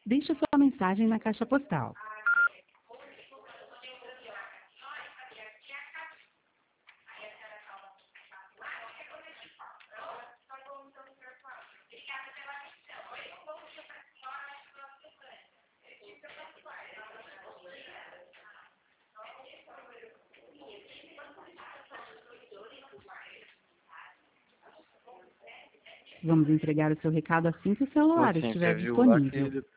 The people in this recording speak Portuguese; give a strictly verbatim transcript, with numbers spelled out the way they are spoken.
Deixe sua mensagem na caixa postal. Vamos entregar o seu recado assim que o celular Você estiver entreviu o disponível. aquele